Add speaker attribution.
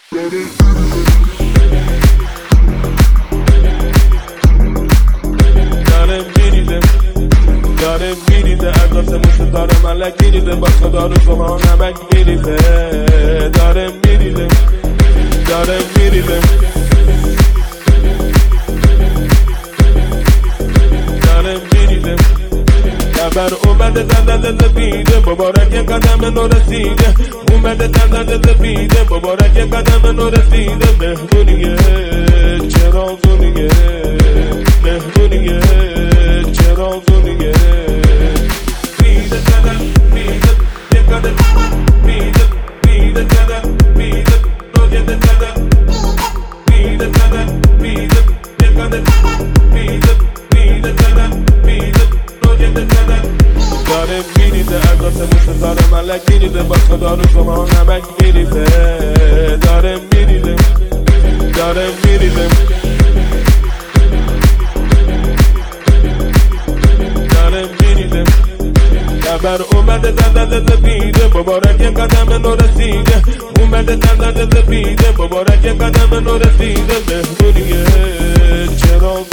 Speaker 1: داره میریزه از آسمون ستاره ملک میریزه با خدا رو شما نمک میریزه داره میریزه خبر اومده دندان زفیده مبارک قدم نو رسیده اومده دندان زفیده مبارک قدم نو رسیده مهمونیه چرا زونیه مهمونیه چرا زونیه میده قدم میده یه قدم میده قدم میده رویه قدم میده قدم میده یه قدم میده قدم میده رویه قدم داره میریزه از آسمون ستاره ملک میریزه با خدا رو شما نمک میریزه داره میریزه خبر اومده دندان زفیده مبارک قدم نو رسیده اومده دندان زفیده مبارک قدم نو رسیده مهمونیه چرا